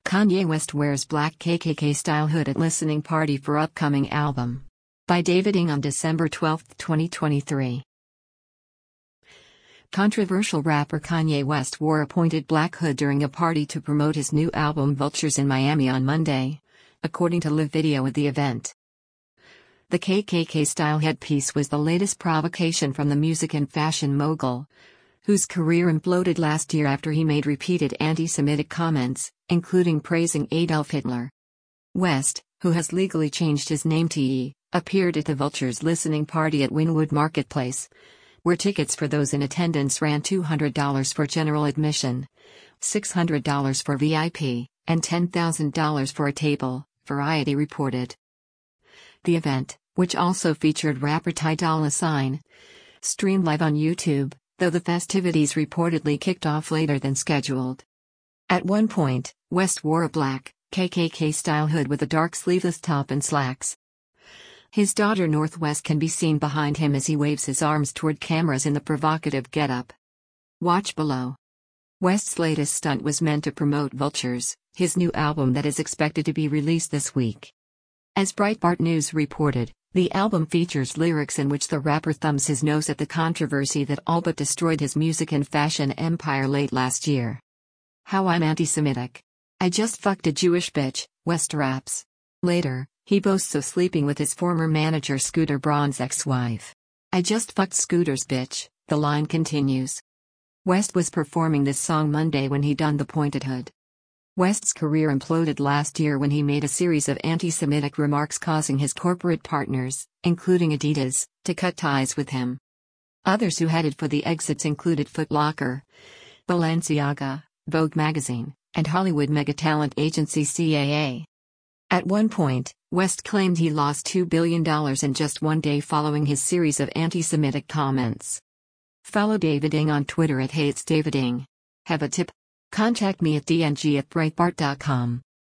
Kanye West wears black KKK-style hood at listening party for upcoming album. By David Ng on December 12, 2023. Controversial rapper Kanye West wore a pointed black hood during a party to promote his new album Vultures in Miami on Monday, according to live video of the event. The KKK-style headpiece was the latest provocation from the music and fashion mogul, whose career imploded last year after he made repeated anti-Semitic comments, including praising Adolf Hitler. West, who has legally changed his name to Ye, appeared at the Vultures listening party at Wynwood Marketplace, where tickets for those in attendance ran $200 for general admission, $600 for VIP, and $10,000 for a table, Variety reported. The event, which also featured rapper Ty Dolla $ign, streamed live on YouTube, though the festivities reportedly kicked off later than scheduled. At one point, West wore a black, KKK-style hood with a dark sleeveless top and slacks. His daughter North West can be seen behind him as he waves his arms toward cameras in the provocative getup. Watch below. West's latest stunt was meant to promote Vultures, his new album that is expected to be released this week. As Breitbart News reported, the album features lyrics in which the rapper thumbs his nose at the controversy that all but destroyed his music and fashion empire late last year. How I'm anti-Semitic. I just fucked a Jewish bitch, West raps. Later, he boasts of sleeping with his former manager Scooter Braun's ex-wife. I just fucked Scooter's bitch, the line continues. West was performing this song Monday when he donned the pointed hood. West's career imploded last year when he made a series of anti-Semitic remarks causing his corporate partners, including Adidas, to cut ties with him. Others who headed for the exits included Foot Locker, Balenciaga, Vogue magazine, and Hollywood mega-talent agency CAA. At one point, West claimed he lost $2 billion in just one day following his series of anti-Semitic comments. Follow David Ng on Twitter @HatesDavidNg. Have a tip? Contact me at dng@breitbart.com.